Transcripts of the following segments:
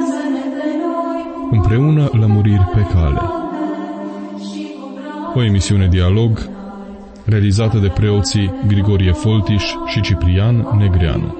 Împreună lămuriri pe cale. O emisiune dialog realizată de preoții Grigorie Foltiș și Ciprian Negreanu.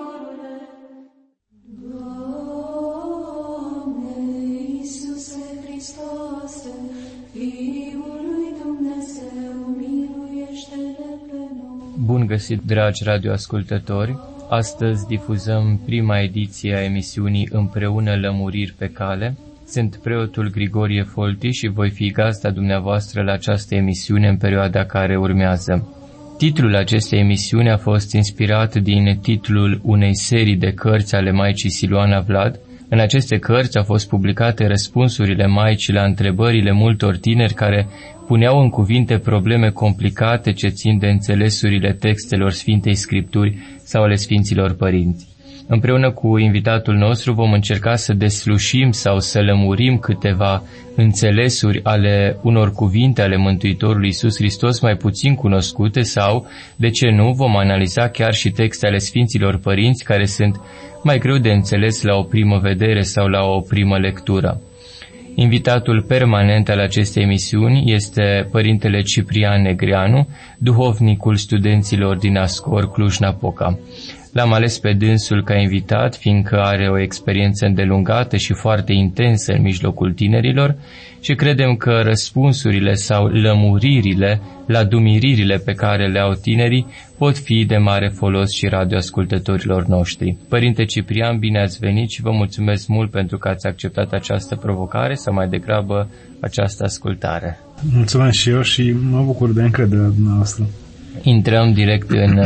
Bun găsit, dragi radioascultători! Astăzi difuzăm prima ediție a emisiunii Împreună lămuriri pe cale. Sunt preotul Grigorie Foltiș și voi fi gazda dumneavoastră la această emisiune în perioada care urmează. Titlul acestei emisiuni a fost inspirat din titlul unei serii de cărți ale Maicii Siluana Vlad. În aceste cărți au fost publicate răspunsurile Maicii la întrebările multor tineri care puneau în cuvinte probleme complicate ce țin de înțelesurile textelor Sfintei Scripturi sau ale Sfinților Părinți. Împreună cu invitatul nostru vom încerca să deslușim sau să lămurim câteva înțelesuri ale unor cuvinte ale Mântuitorului Iisus Hristos mai puțin cunoscute sau, de ce nu, vom analiza chiar și texte ale Sfinților Părinți care sunt mai greu de înțeles la o primă vedere sau la o primă lectură. Invitatul permanent al acestei emisiuni este Părintele Ciprian Negreanu, duhovnicul studenților din Ascor, Cluj-Napoca. L-am ales pe dânsul ca invitat, fiindcă are o experiență îndelungată și foarte intensă în mijlocul tinerilor și credem că răspunsurile sau lămuririle la dumiririle pe care le au tinerii pot fi de mare folos și radioascultătorilor noștri. Părinte Ciprian, bine ați venit și vă mulțumesc mult pentru că ați acceptat această provocare sau mai degrabă această ascultare. Mulțumesc și eu și mă bucur de încrederea dumneavoastră. Intrăm direct în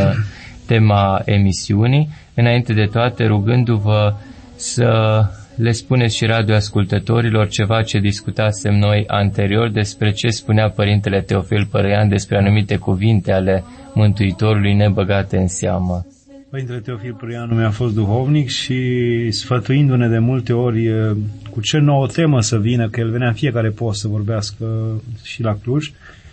tema emisiunii, înainte de toate rugându-vă să le spuneți și radioascultătorilor ceva ce discutasem noi anterior despre ce spunea Părintele Teofil Părăian despre anumite cuvinte ale Mântuitorului nebăgate în seamă. Părintele Teofil Părăian mi-a fost duhovnic și sfătuindu-ne de multe ori cu ce nouă temă să vină, că el venea în fiecare post să vorbească și la Cluj,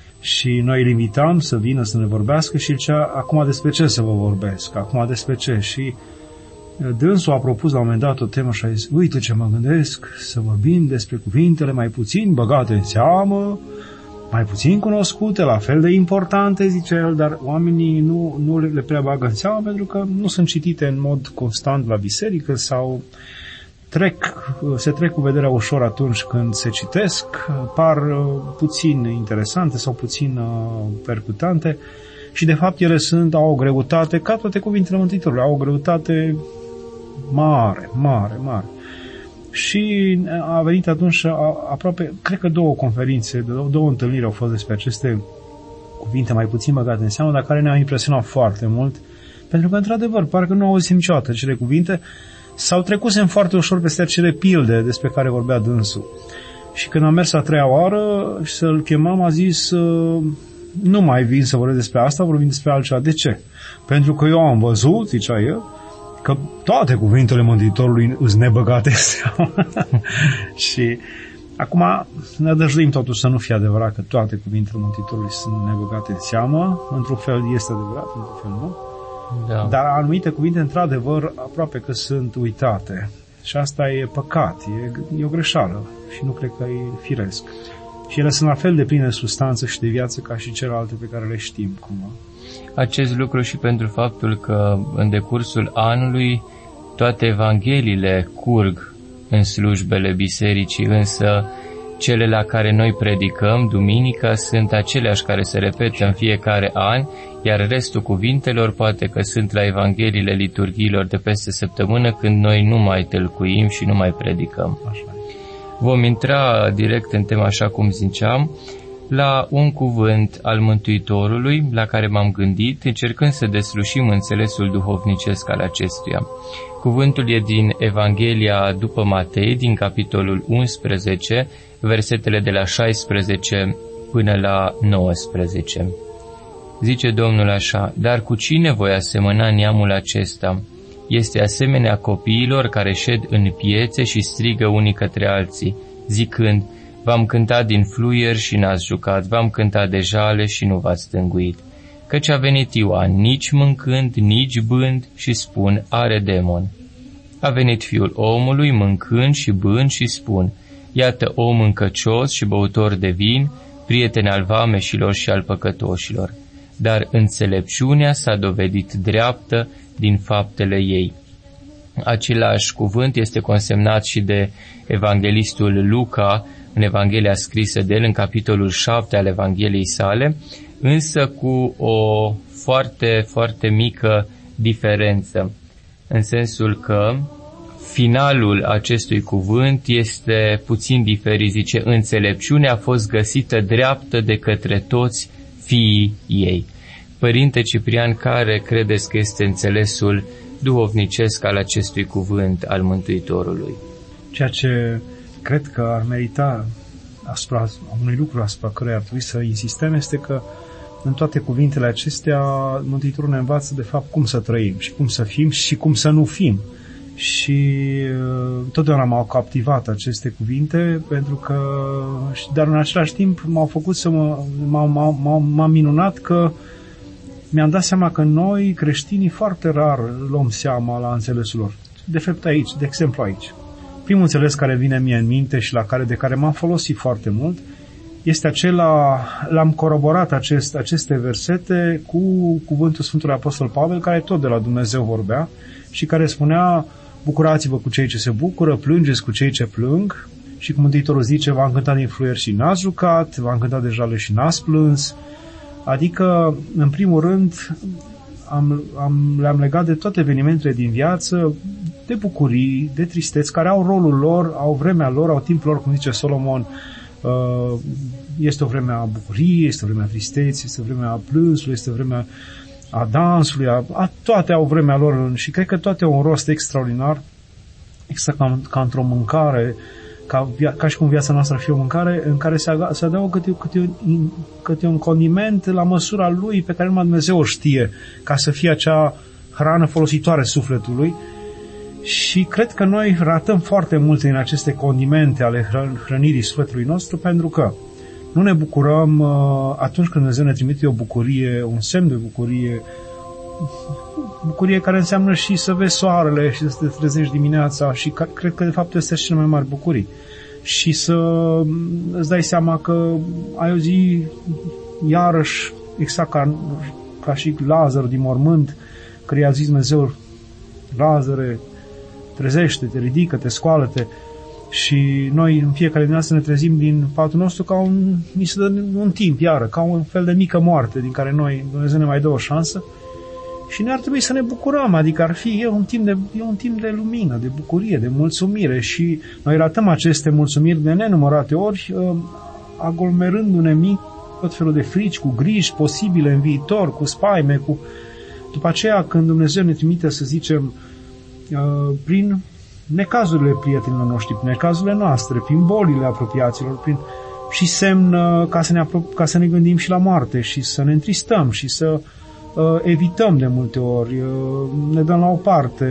și noi îl invitam să vină să ne vorbească și zicea, acum despre ce să vă vorbesc, acum despre ce? Și dânsul a propus la un moment dat o temă și a zis, uite ce mă gândesc, să vorbim despre cuvintele mai puțin băgate în seamă, mai puțin cunoscute, la fel de importante, zice el, dar oamenii nu le prea bagă în seamă pentru că nu sunt citite în mod constant la biserică sau se trec cu vederea ușor atunci când se citesc, par puțin interesante sau puțin percutante și de fapt ele au o greutate, ca toate cuvintele Mântuitorului, au o greutate mare. Și a venit atunci aproape, cred că două conferințe, două întâlniri au fost despre aceste cuvinte mai puțin băgate în seamă, dar care ne-au impresionat foarte mult, pentru că într-adevăr parcă nu auzim niciodată acele cuvinte sau trecusem foarte ușor peste acele pilde despre care vorbea dânsul. Și când am mers a treia oară și să-l chemam, a zis, nu mai vin să vorbesc despre asta, vorbim despre altceva. De ce? Pentru că eu am văzut, zicea el, că toate cuvintele Mântuitorului îs nebăgate în seamă. Și acum ne dăjduim totuși să nu fie adevărat că toate cuvintele Mântuitorului sunt nebăgate în seamă. Într-un fel este adevărat, într-un fel nu. Da. Dar anumite cuvinte, într-adevăr, aproape că sunt uitate. Și asta e păcat, e o greșeală și nu cred că e firesc. Și ele sunt la fel de pline de substanță și de viață ca și celelalte pe care le știm cumva. Acest lucru și pentru faptul că în decursul anului toate evangheliile curg în slujbele bisericii, însă cele la care noi predicăm duminica sunt aceleași care se repetă în fiecare an, iar restul cuvintelor poate că sunt la evangheliile liturghiilor de peste săptămână, când noi nu mai tălcuim și nu mai predicăm. Așa. Vom intra direct în tema, așa cum ziceam, la un cuvânt al Mântuitorului la care m-am gândit, încercând să deslușim înțelesul duhovnicesc al acestuia. Cuvântul e din Evanghelia după Matei, din capitolul 11, versetele de la 16 până la 19. Zice Domnul așa, dar cu cine voi asemăna neamul acesta? Este asemenea copiilor care șed în piețe și strigă unii către alții, zicând, v-am cântat din fluier și n-ați jucat, v-am cântat de jale și nu v-ați stânguit. Căci a venit Ioan, nici mâncând, nici bând, și spun, are demon. A venit Fiul omului, mâncând și bând și spun: iată om încăcios și băutor de vin, prieten al vameșilor și al păcătoșilor. Dar înțelepciunea s-a dovedit dreaptă din faptele ei. Același cuvânt este consemnat și de evanghelistul Luca în Evanghelia scrisă de el în capitolul 7 al Evangheliei sale, însă cu o foarte, foarte mică diferență, în sensul că finalul acestui cuvânt este puțin diferit. Zice: înțelepciunea a fost găsită dreaptă de către toți fiii ei. Părinte Ciprian, care credeți că este înțelesul duhovnicesc al acestui cuvânt al Mântuitorului? Ceea ce cred că ar merita asupra unui lucru asupra căruia ar trebui să insistăm este că în toate cuvintele acestea Mântuitorul ne învață de fapt cum să trăim și cum să fim și cum să nu fim. Și totdeauna m-au captivat aceste cuvinte, pentru că, dar în același timp m-au făcut să m-am minunat că mi-am dat seama că noi, creștinii, foarte rar luăm seama la înțelesul lor. De fapt aici, de exemplu aici. Primul înțeles care vine mie în minte și de care m-am folosit foarte mult este acela, l-am coroborat aceste versete cu cuvântul Sfântului Apostol Pavel, care tot de la Dumnezeu vorbea și care spunea: bucurați-vă cu cei ce se bucură, plângeți cu cei ce plâng. Și cum Mântuitorul zice: v-am cântat din fluier și n-ați jucat, v-am cântat de jale și n-ați plâns. Adică, în primul rând, le-am legat de toate evenimentele din viață, de bucurii, de tristeți, care au rolul lor, au vremea lor, au timpul lor, cum zice Solomon. Este o vreme a bucuriei, este o vreme a tristeții, este o vreme a plânsului, este o vreme a dansului, toate au vremea lor și cred că toate au un rost extraordinar, exact ca într-o mâncare, ca și cum viața noastră ar fi o mâncare în care se adaugă câte un condiment la măsura lui, pe care numai Dumnezeu o știe, ca să fie acea hrană folositoare sufletului. Și cred că noi ratăm foarte multe din aceste condimente ale hrănirii sufletului nostru, pentru că nu ne bucurăm atunci când Dumnezeu ne trimite o bucurie, un semn de bucurie care înseamnă și să vezi soarele și să te trezești dimineața, și cred că de fapt este cele mai mari bucurii. Și să îți dai seama că ai o zi iarăși, exact ca și Lazar din mormânt, că i-a zis Dumnezeu: Lazare, trezește-te, ridică-te, scoală-te. Și noi în fiecare dimineață ne trezim din patul nostru ca mi se dă un timp iară, ca un fel de mică moarte din care Dumnezeu ne mai dă o șansă și ne ar trebui să ne bucurăm, adică ar fi un timp de lumină, de bucurie, de mulțumire, și noi ratăm aceste mulțumiri de nenumărate ori, aglomerându-ne tot felul de frici, cu griji posibile în viitor, cu spaime, după aceea când Dumnezeu ne trimite, să zicem, prin necazurile prietenilor noștri, prin necazurile noastre, prin bolile apropiaților, și semn ca să ne gândim și la moarte și să ne întristăm și să evităm de multe ori, ne dăm la o parte,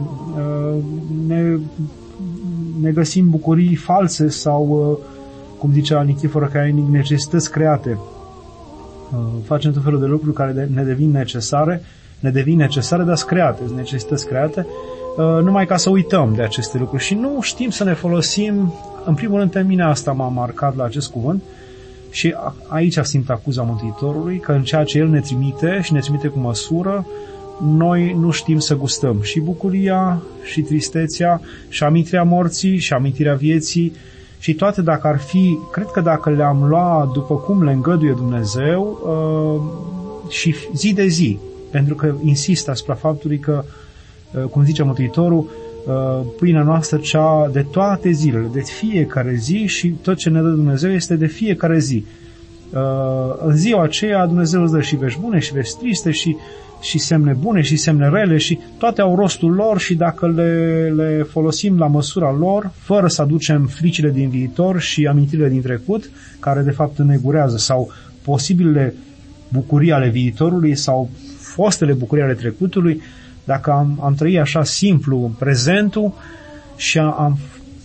ne găsim bucurii false sau, cum zicea Nichifor Caienic, necesități create. Facem tot felul de lucruri care ne devin necesare, dar sunt create, sunt necesități create, numai ca să uităm de aceste lucruri și nu știm să ne folosim. În primul rând, pe mine asta m-a marcat la acest cuvânt și aici simt acuza Mântuitorului, că în ceea ce El ne trimite și ne trimite cu măsură, noi nu știm să gustăm și bucuria și tristețea și amintirea morții și amintirea vieții și toate, dacă ar fi, cred că dacă le-am luat după cum le îngăduie Dumnezeu și zi de zi, pentru că insist asupra faptului că, cum zice Mântuitorul, pâinea noastră cea de toate zilele, de fiecare zi, și tot ce ne dă Dumnezeu este de fiecare zi. În ziua aceea Dumnezeu îți dă și vești bune și vești triste și semne bune și semne rele și toate au rostul lor și dacă le folosim la măsura lor, fără să aducem fricile din viitor și amintirile din trecut, care de fapt înegurează, sau posibilele bucurii ale viitorului sau fostele bucurii ale trecutului, dacă am trăit așa simplu prezentul și am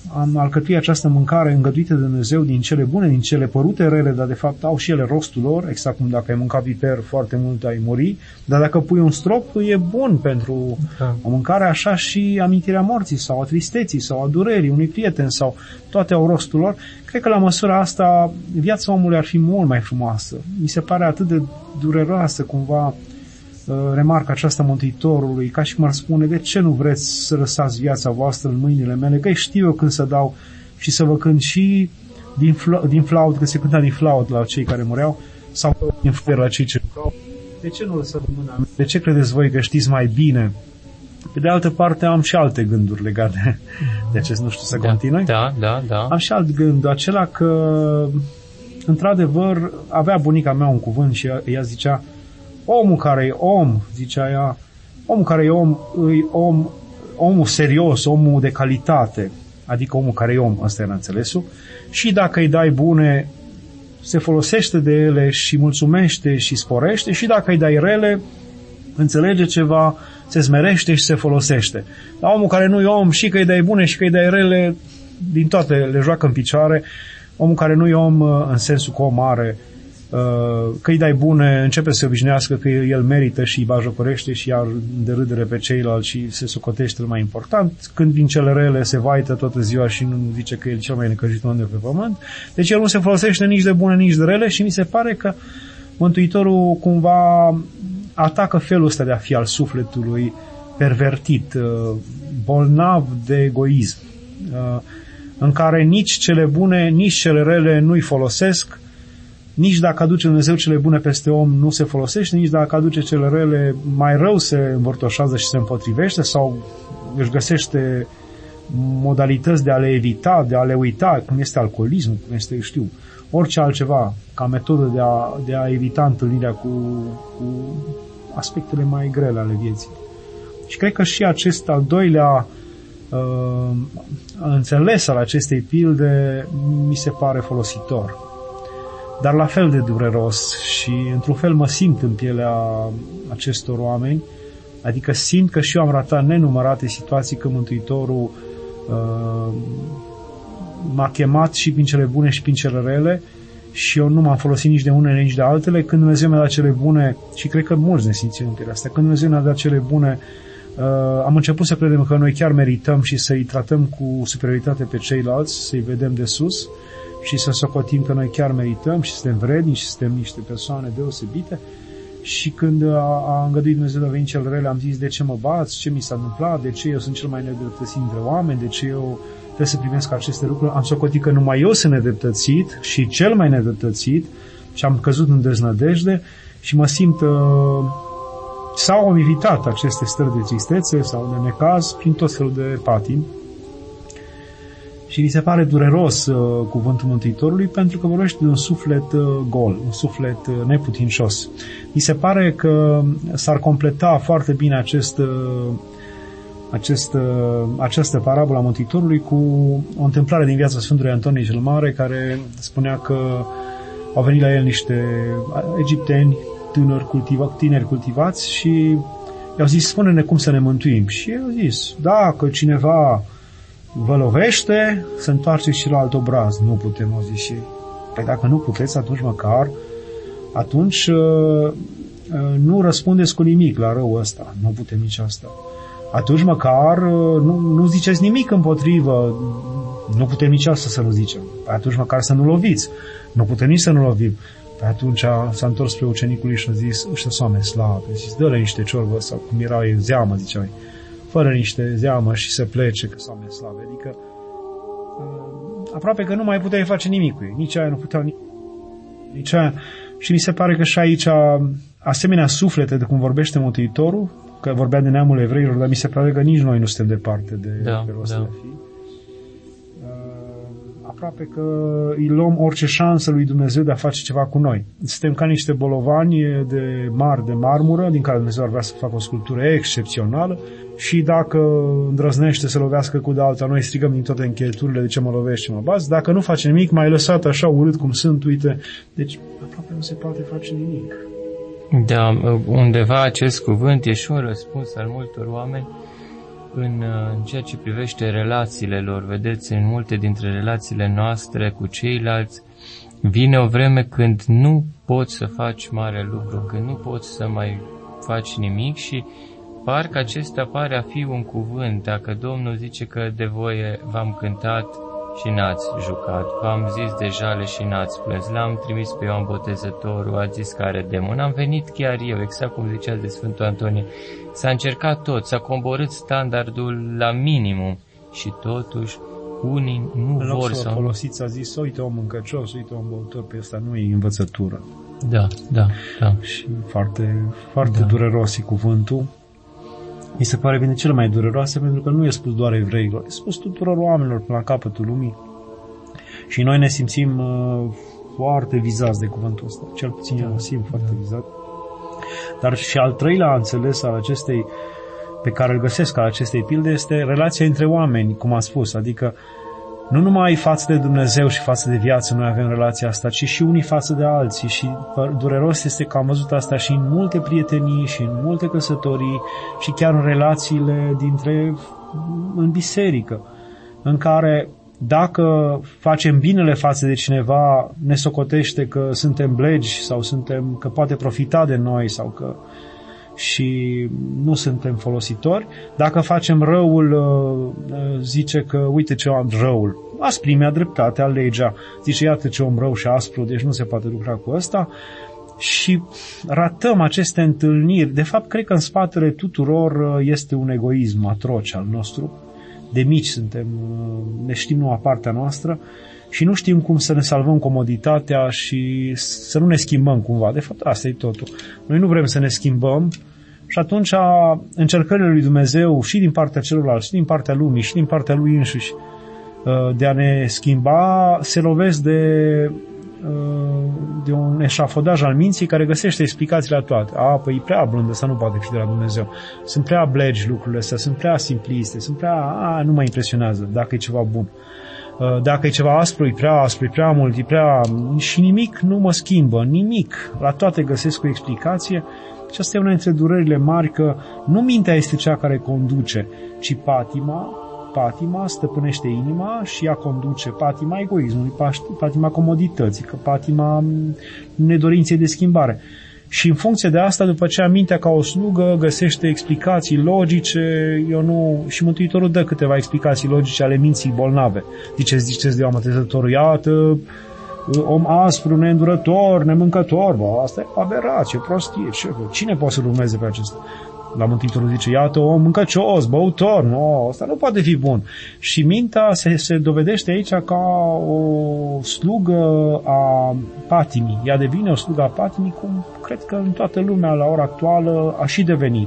am alcătuit această mâncare îngăduită de Dumnezeu din cele bune, din cele părute rele, dar de fapt au și ele rostul lor, exact cum dacă ai mâncat piper foarte mult ai muri, dar dacă pui un strop e bun pentru o mâncare, așa și amintirea morții sau a tristeții sau a durerii unui prieten sau toate au rostul lor. Cred că la măsura asta viața omului ar fi mult mai frumoasă. Mi se pare atât de dureroasă cumva remarca aceasta Mântuitorului, ca și cum ar spune, de ce nu vreți să lăsați viața voastră în mâinile mele, că știu eu când să dau și să vă cânt și din flaut, că se cânta din flaut la cei care mureau, sau din fluier la cei ce mureau. De ce nu lăsați mâna mea? De ce credeți voi că știți mai bine? Pe de altă parte am și alte gânduri legate de acest, nu știu, să continui? Da. Am și alt gând, acela că într-adevăr avea bunica mea un cuvânt și ea zicea, omul care e om, zicea ea, omul care e om, omul serios, omul de calitate, adică omul care e om, ăsta era înțelesul, și dacă îi dai bune, se folosește de ele și mulțumește și sporește, și dacă îi dai rele, înțelege ceva, se smerește și se folosește. Dar omul care nu e om, și că îi dai bune și că îi dai rele, din toate le joacă în picioare. Omul care nu e om în sensul că om are, că îi dai bune, începe să se obișnuiască că el merită și îi bajocorește și iar de râdere pe ceilalți și se socotește cel mai important. Când vin cele rele, se vaită toată ziua și nu zice că e cel mai necăjit om de pe pământ. Deci el nu se folosește nici de bune, nici de rele și mi se pare că Mântuitorul cumva atacă felul ăsta de a fi al sufletului pervertit, bolnav de egoism, în care nici cele bune, nici cele rele nu-i folosesc, nici dacă aduce Dumnezeu cele bune peste om nu se folosește, nici dacă aduce cele rele mai rău se învârtoșează și se împotrivește sau își găsește modalități de a le evita, de a le uita, cum este alcoolismul, cum este, orice altceva, ca metodă de a evita întâlnirea cu aspectele mai grele ale vieții. Și cred că și acest al doilea înțeles al acestei pilde mi se pare folositor, dar la fel de dureros și într-un fel mă simt în pielea acestor oameni, adică simt că și eu am ratat nenumărate situații că Mântuitorul m-a chemat și prin cele bune și prin cele rele și eu nu m-am folosit nici de unele, nici de altele. Când Dumnezeu mi-a dat cele bune, și cred că mulți ne simțim în pielea asta, când Dumnezeu mi-a dat cele bune, am început să credem că noi chiar merităm și să-i tratăm cu superioritate pe ceilalți, să-i vedem de sus și să socotim că noi chiar merităm și suntem vrednici și suntem niște persoane deosebite. Și când a îngăduit Dumnezeu de a veni cel rele, am zis, de ce mă bați, ce mi s-a întâmplat, de ce eu sunt cel mai nedreptățit dintre oameni, de ce eu trebuie să primesc aceste lucruri. Am socotit că numai eu sunt nedreptățit și cel mai nedreptățit și am căzut în deznădejde și mă simt sau am evitat aceste stări de tristețe sau de necaz prin tot felul de patimi. Și mi se pare dureros cuvântul Mântuitorului pentru că vorbește de un suflet gol, un suflet neputincios. Mi se pare că s-ar completa foarte bine această parabolă a Mântuitorului cu o întâmplare din viața Sfântului Antonie cel Mare, care spunea că au venit la el niște egipteni tineri cultivați și i-au zis, spune-ne cum să ne mântuim. Și el a zis, dacă cineva vă lovește, să întoarceți și la alt obraz. Nu putem, au zis și ei. Păi dacă nu puteți, atunci nu răspundeți cu nimic la răul ăsta. Nu putem nici asta. Atunci măcar nu ziceți nimic împotrivă. Nu putem nici asta să nu zicem. Păi atunci măcar să nu loviți. Nu putem nici să nu lovim. Păi atunci s-a întors spre ucenicului și a zis, ăștia sunt oameni slabe. Zis, dă-le niște ciorbă sau cum era zeamă, ziceai. Fără niște zeamă și să plece, că sunt oameni slabe. Adică aproape că nu mai puteai face nimic cu ei. Nici aia nu puteau nici aia. Și mi se pare că și aici asemenea suflete de cum vorbește Mântuitorul, că vorbea de neamul evreilor, dar mi se pare că nici noi nu suntem departe de felul ăsta de a fi. Aproape că îi luăm orice șansă lui Dumnezeu de a face ceva cu noi. Suntem ca niște bolovani de marmură, din care Dumnezeu ar vrea să facă o sculptură excepțională și dacă îndrăznește să lovească cu de alta, noi strigăm din toate încheieturile, de ce mă lovești, ce mă bați. Dacă nu face nimic, mai lăsat așa urât cum sunt, uite. Deci aproape nu se poate face nimic. Da, undeva acest cuvânt e și un răspuns al multor oameni în ceea ce privește relațiile lor. Vedeți, în multe dintre relațiile noastre cu ceilalți, vine o vreme când nu poți să faci mare lucru, când nu poți să mai faci nimic și parcă acesta pare a fi un cuvânt. Dacă Domnul zice că de voie v-am cântat și n-ați jucat, v-am zis de jale și n-ați plâns, l-am trimis pe Ioan Botezătorul, a zis că are demon, am venit chiar eu, exact cum zicea de Sfântul Antonie, s-a încercat tot, s-a coborât standardul la minimum și totuși unii nu în loc vor să folosiți, a zis, uite om mâncăcios, uite om băutor, pe ăsta nu e învățătură. Da. Și foarte dureros e cuvântul. Mi se pare bine cele mai dureroase, pentru că nu e spus doar evreilor, e spus tuturor oamenilor până la capătul lumii. Și noi ne simțim foarte vizați de cuvântul ăsta. Cel puțin eu mă simt foarte vizat. Dar și al treilea înțeles al acestei, pe care îl găsesc al acestei pilde, este relația între oameni, cum am spus. Adică nu numai față de Dumnezeu și față de viață noi avem relația asta, ci și unii față de alții. Și dureros este că am văzut asta și în multe prietenii și în multe căsătorii și chiar în relațiile în biserică, în care dacă facem binele față de cineva, ne socotește că suntem blegi sau că poate profita de noi sau că și nu suntem folositori. Dacă facem răul, zice că uite ce am răul. Asprimea, dreptatea, legea. Zice iată ce om rău și aspru, deci nu se poate lucra cu ăsta. Și ratăm aceste întâlniri. De fapt, cred că în spatele tuturor este un egoism atroce al nostru. De mici ne știm numai partea noastră și nu știm cum să ne salvăm comoditatea și să nu ne schimbăm cumva. De fapt, asta e totul. Noi nu vrem să ne schimbăm și atunci încercările lui Dumnezeu și din partea celorlalți, și din partea lumii, și din partea lui însuși de a ne schimba se lovesc de un eșafodaj al minții care găsește explicații la toate. Păi e prea blândă, asta nu poate fi de la Dumnezeu. Sunt prea blegi lucrurile astea, sunt prea simpliste, nu mă impresionează dacă e ceva bun. Dacă e ceva aspru, e prea mult, și nimic nu mă schimbă, nimic. La toate găsesc o explicație și asta e una dintre durerile mari, că nu mintea este cea care conduce, ci patima stăpânește inima și ea conduce patima egoismului, patima comodității, patima nedorinței de schimbare. Și în funcție de asta, după aceea, mintea ca o slugă găsește explicații logice, și Mântuitorul dă câteva explicații logice ale minții bolnave. Ziceți de Ioan Botezătorul, iată, om aspru, neîndurător, nemâncător, asta e aberație, prostie, cine poate să-l urmeze pe acesta? La Mântuitorul zice, iată, om mâncăcios, băutor, asta nu poate fi bun. Și mintea se dovedește aici ca o slugă a patimii. Ea devine o slugă a patimii, cum cred că în toată lumea la ora actuală a și devenit.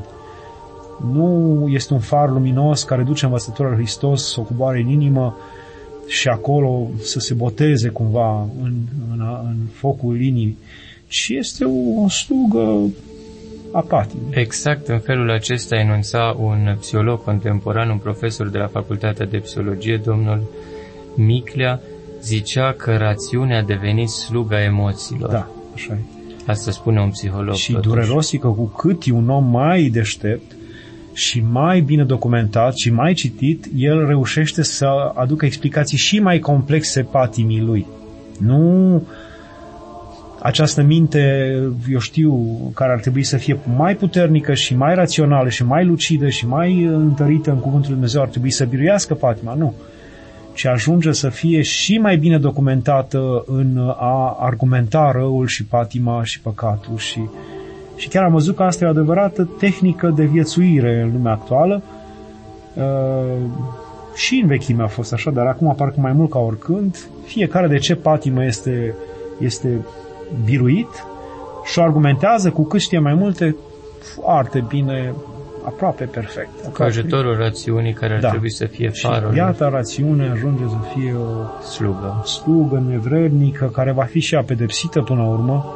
Nu este un far luminos care duce învățătura lui Hristos să o coboare în inimă și acolo să se boteze cumva în focul inimii, ci este o slugă a patimii. Exact în felul acesta enunța un psiholog contemporan, un profesor de la Facultatea de Psihologie, domnul Miclea, zicea că rațiunea a devenit sluga emoțiilor. Da, așa e. Asta spune un psiholog. Și dureros e că cu cât e un om mai deștept și mai bine documentat și mai citit, el reușește să aducă explicații și mai complexe patimii lui. Nu această minte, care ar trebui să fie mai puternică și mai rațională și mai lucidă și mai întărită în Cuvântul lui Dumnezeu, ar trebui să biruiască patima, nu. Ci ajunge să fie și mai bine documentată în a argumenta răul și patima și păcatul. Și chiar am văzut că asta e o adevărată tehnică de viețuire în lumea actuală. Și în vechime a fost așa, dar acum parcă mai mult ca oricând. Fiecare de ce patimă este biruit și o argumentează cu cât știe mai multe, foarte bine, aproape perfect. Cu ajutorul rațiunii care ar trebui să fie farul. Și iată, rațiunea ajunge să fie o slugă nevrednică, care va fi și ea pedepsită până la urmă,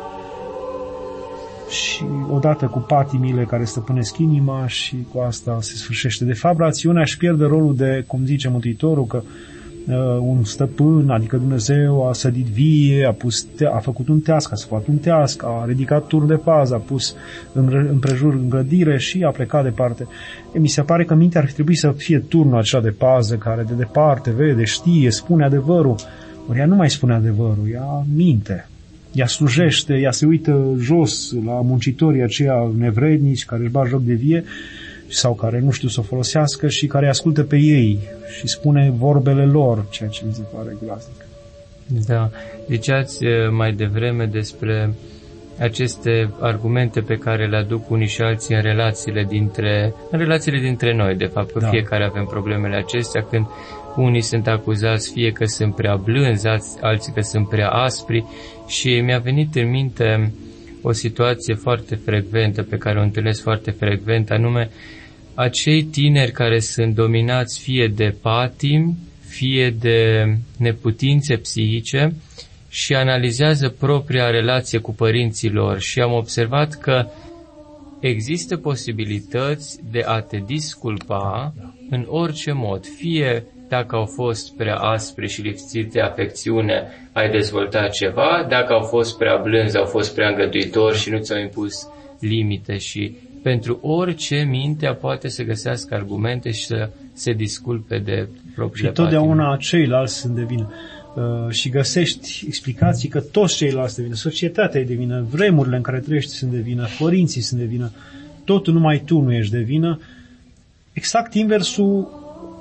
și odată cu patimile care stăpânesc inima, și cu asta se sfârșește. De fapt, rațiunea își pierde rolul de, cum zice Mântuitorul, că un stăpân, adică Dumnezeu a sădit vie, a făcut un teasc, a sfătuit un teasc, a ridicat tur de pază, a pus împrejur îngrădire și a plecat departe. Mi se pare că mintea ar fi trebuit să fie turnul acela de pază care de departe vede, știe, spune adevărul. Ori ea nu mai spune adevărul, ea minte. Ea slujește, ea se uită jos la muncitorii aceia nevrednici care își bat joc de vie sau care nu știu să o folosească și care ascultă pe ei și spune vorbele lor, ceea ce mi se pare groaznic. Da, ziceați mai devreme despre aceste argumente pe care le aduc unii și alții în relațiile dintre noi, de fapt, că fiecare avem problemele acestea, când unii sunt acuzați fie că sunt prea blânzi, alții că sunt prea aspri, și mi-a venit în minte o situație foarte frecventă, pe care o întâlnesc foarte frecvent, anume acei tineri care sunt dominați fie de patim, fie de neputințe psihice și analizează propria relație cu părinții lor, și am observat că există posibilități de a te disculpa în orice mod, fie dacă au fost prea aspri și lipsiți de afecțiune, ai dezvoltat ceva, dacă au fost prea blânzi, au fost prea îngăduitori și nu ți-au impus limite, și pentru orice mintea poate să găsească argumente și să se disculpe de propria și totdeauna ceilalți sunt de vină. Și găsești explicații că toți ceilalți sunt de vină, societatea e de vină, vremurile în care trăiești sunt de vină, părinții sunt de vină, totul numai tu nu ești de vină. Exact inversul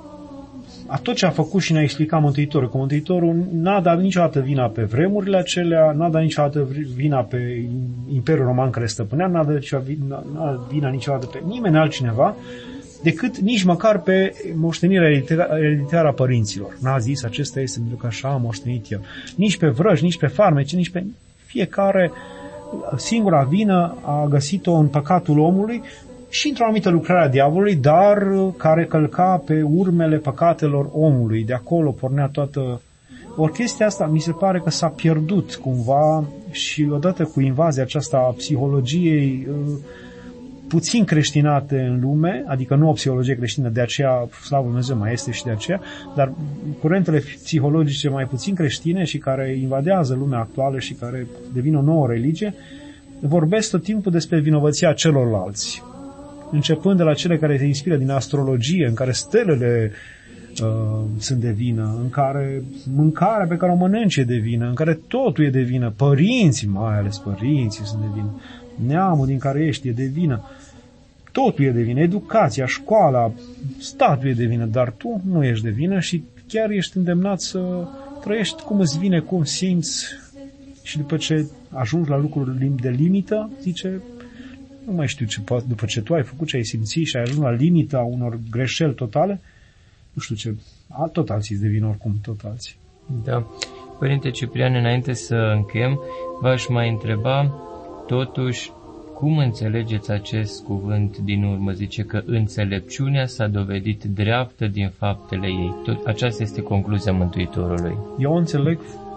a tot ce a făcut și ne-a explicat Mântuitorul, că Mântuitorul n-a dat niciodată vina pe vremurile acelea, n-a dat niciodată vina pe Imperiul Roman care stăpânea, n-a dat vina niciodată pe nimeni altcineva, decât nici măcar pe moștenirea ereditară a părinților. N-a zis, acesta este pentru că așa a moștenit el. Nici pe vrăji, nici pe farmece, nici pe fiecare. Singura vină a găsit-o în păcatul omului și într-o anumită lucrare a diavolului, dar care călca pe urmele păcatelor omului. De acolo pornea toată... Ori chestia asta mi se pare că s-a pierdut cumva și odată cu invazia aceasta a psihologiei puțin creștinate în lume, adică nu o psihologie creștină, de aceea, slavă Dumnezeu, mai este și de aceea, dar curentele psihologice mai puțin creștine și care invadează lumea actuală și care devin o nouă religie, vorbesc tot timpul despre vinovăția celorlalți. Începând de la cele care se inspiră din astrologie, în care stelele sunt de vină, în care mâncarea pe care o mănânci e de vină, în care totul e de vină, părinții, mai ales părinții sunt de vină, neamul din care ești e de vină, totul e de vină, educația, școala, statul e de vină, dar tu nu ești de vină și chiar ești îndemnat să trăiești cum îți vine, cum simți, și după ce ajungi la lucruri de limită, zice, nu mai știu ce poate, după ce tu ai făcut ce ai simțit și ai ajuns la limita unor greșeli totale, nu știu ce, tot alții îți devin oricum, tot alții. Da. Părinte Ciprian, înainte să încheiem, v-aș mai întreba, totuși, cum înțelegeți acest cuvânt din urmă? Zice că înțelepciunea s-a dovedit dreaptă din faptele ei. Aceasta este concluzia Mântuitorului. Eu înțeleg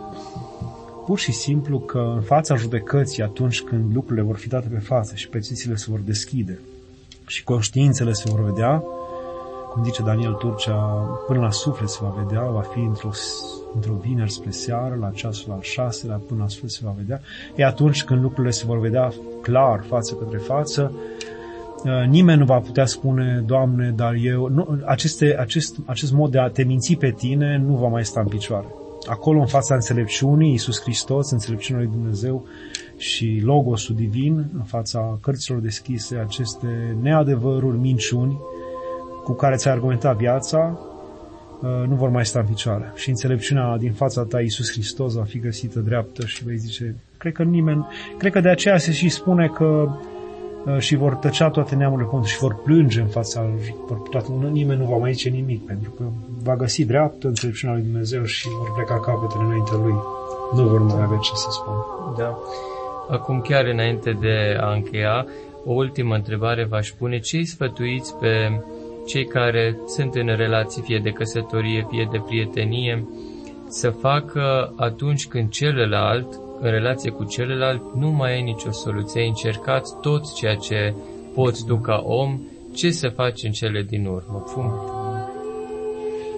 pur și simplu că în fața judecății, atunci când lucrurile vor fi date pe față și pețițile se vor deschide și conștiințele se vor vedea, cum zice Daniel Turcea, până la suflet se va vedea, va fi într-o vineri spre seară, la ceasul al 6-lea, până la sfârșit se va vedea. E atunci când lucrurile se vor vedea clar, față către față, nimeni nu va putea spune, Doamne, dar eu... Nu, acest mod de a te minți pe tine nu va mai sta în picioare. Acolo, în fața înțelepciunii, Iisus Hristos, înțelepciunea lui Dumnezeu și Logosul divin, în fața cărților deschise, aceste neadevăruri, minciuni, cu care ți-ai argumentat viața, nu vor mai sta în picioare. Și înțelepciunea din fața ta, Iisus Hristos, va fi găsită dreaptă și vei zice, cred că de aceea se și spune că și vor tăcea toate neamurile pământului și vor plânge în fața nimeni nu va mai zice nimic, pentru că va găsi dreaptă înțelepciunea lui Dumnezeu și vor pleca capetele înaintea lui. Nu vor mai avea ce să spună. Da. Acum, chiar înainte de a încheia, o ultimă întrebare v-aș pune. Ce îi sfătuiți pe cei care sunt în relații, fie de căsătorie, fie de prietenie, să facă atunci când celălalt, în relație cu celălalt, nu mai e nicio soluție? Ai încercat tot ceea ce poți tu ca om, ce să faci în cele din urmă?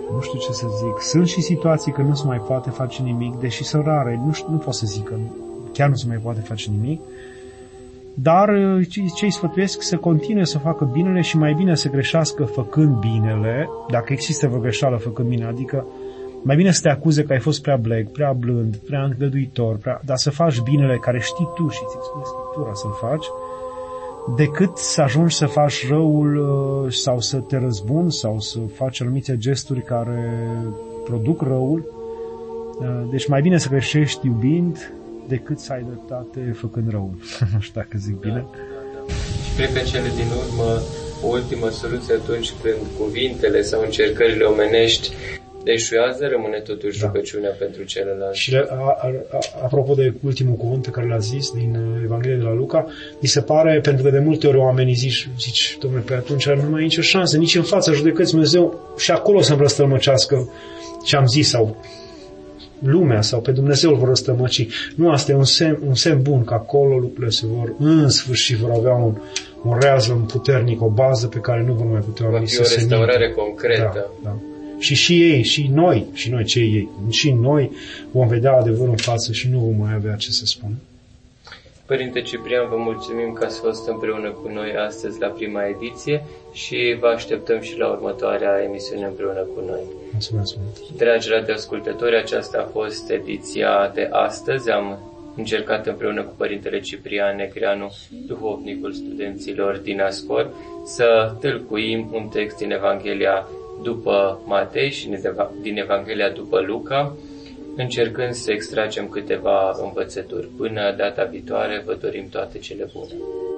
nu știu ce să zic. Sunt și situații când nu se mai poate face nimic, deși sunt rare, nu pot să zic că chiar nu se mai poate face nimic. Dar ce îi sfătuiesc să continue să facă binele și mai bine să greșească făcând binele, dacă există vreo greșeală făcând bine, adică mai bine să te acuze că ai fost prea bleg, prea blând, prea îngăduitor, dar să faci binele care știi tu și ți-ți spune Scriptura să-l faci, decât să ajungi să faci răul sau să te răzbuni sau să faci anumite gesturi care produc răul. Deci mai bine să greșești iubind decât să ai dreptate făcând răul. Nu știu dacă zic bine. Și cred că cele din urmă, o ultimă soluție atunci când cuvintele sau încercările omenești eșuează, rămâne totuși rugăciunea pentru celălalt. Și apropo de ultimul cuvânt pe care l-a zis din Evanghelia de la Luca, mi se pare, pentru că de multe ori oamenii zici, dom'le, pe atunci nu mai e nicio șansă, nici în fața judecății Dumnezeu și acolo să-mi răstălmăcească ce am zis sau lumea sau pe Dumnezeu îl vor răstămăci. Nu, asta e un semn bun, că acolo lucrurile se vor, în sfârșit, vor avea un reazăn puternic, o bază pe care nu vor mai putea oamenii să se mintă. O restaurare concretă. Da. Și ei, și noi, cei ei, și noi vom vedea adevărul în față și nu vom mai avea ce să spunem. Părinte Ciprian, vă mulțumim că ați fost împreună cu noi astăzi la prima ediție și vă așteptăm și la următoarea emisiune împreună cu noi. Mulțumesc mult. Dragi radioascultători, aceasta a fost ediția de astăzi. Am încercat împreună cu Părintele Ciprian Negreanu, duhovnicul studenților din Ascor, să tâlcuim un text din Evanghelia după Matei și din Evanghelia după Luca, încercând să extragem câteva învățături. Până data viitoare, vă dorim toate cele bune.